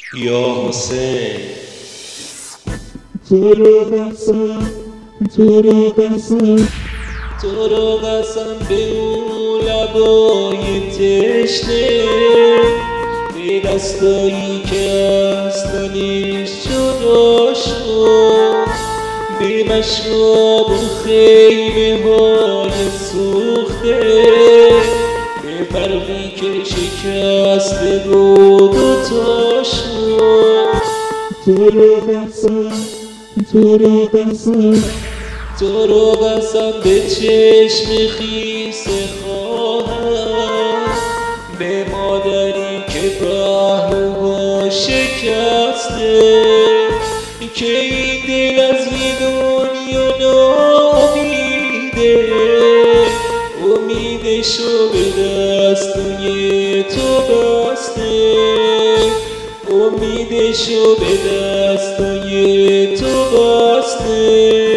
یا حسین تو رو قسم به اون لبای تشنه، به دستایی که از تنش جدا شد، به مشراب و خیمه های سوخته، به برقی که شکسته بود و تا شد. تو رو قسم به چشم خیس خواهم، به مادری که پهلوها شکسته، که این دل از این دنیا ناامیده، امیدشو به دستای تو بسته، امیدشو به دستای تو بسته.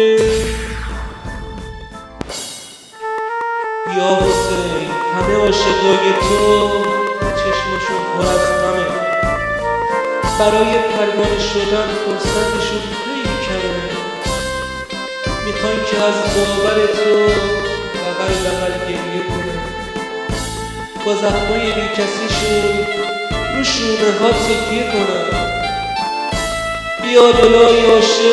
یا حسین همه عاشقای تو چشمشون پر از غمه، برای پروانه شدن فرصتشون خیلی کمه، میخوان که از باور تو بغل گریه کنن، با زخمای بیکسیشون رو شونه ها تکیه کنن. بیا دلای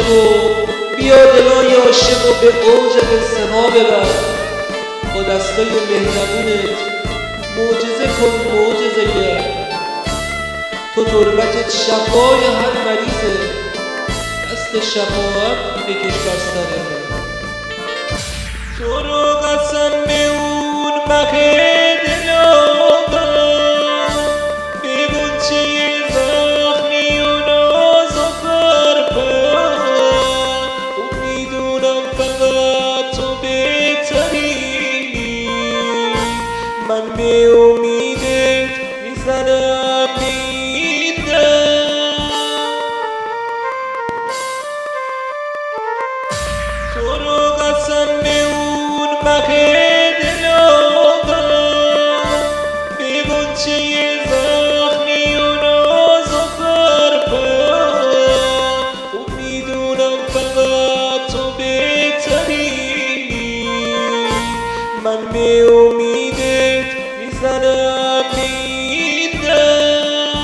عاشق و به اوج قصه ها ببر، با دستای مهربونت معجزه کن، معجزه گر. تو تربتت شفای هر مریضه، دست شفاعت بکش بر سر من. تو رو قسم به اون مه دلاغم، به غنچه زخمی و ناز و پرپر، میدونم فقط تو بهتری، من به امیدت میزنم این دم. تو رو قسم به اون مه دلاغم، به غنچه زخمی و ناز و پرپر، میدونم فقط تو بهتری، من به امیدت میزنم این دم.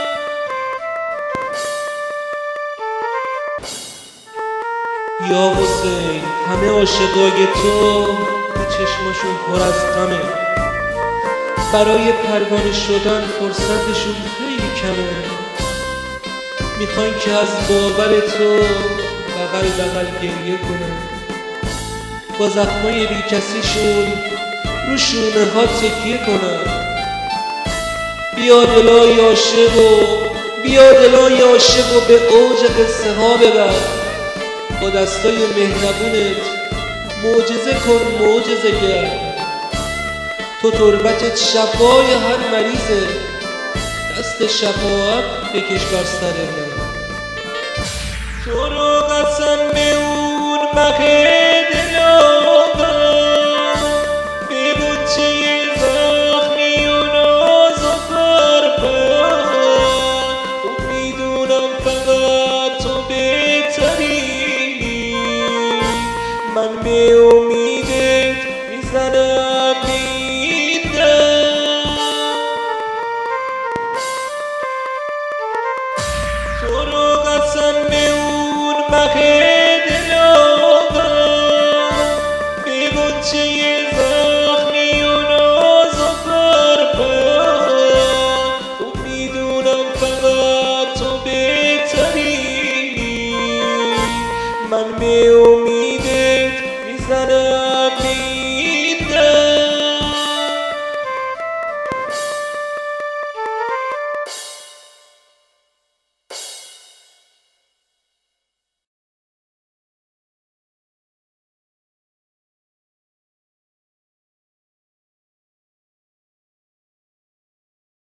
یا حسین همه عاشقای تو چشمشون پر از غمه، برای پروانه شدن فرصتشون خیلی کمه، میخوان که از باور تو بغل گریه کنن، با زخمای بیکسیشون رو شونه ها تکیه کنن. بیا دلای عاشق و به اوج قصه ها ببر، با دستای مهربونت معجزه کن، معجزه گر. تو تربتت شفای هر مریضه، دست شفاعت بکش بر سر من. تو رو قسم به اون مه دلاغم، به غنچه زخمی و ناز و پرپر، میدونم فقط تو بهتری، من به امیدت میزنم این دم. تو رو قسم به اون مه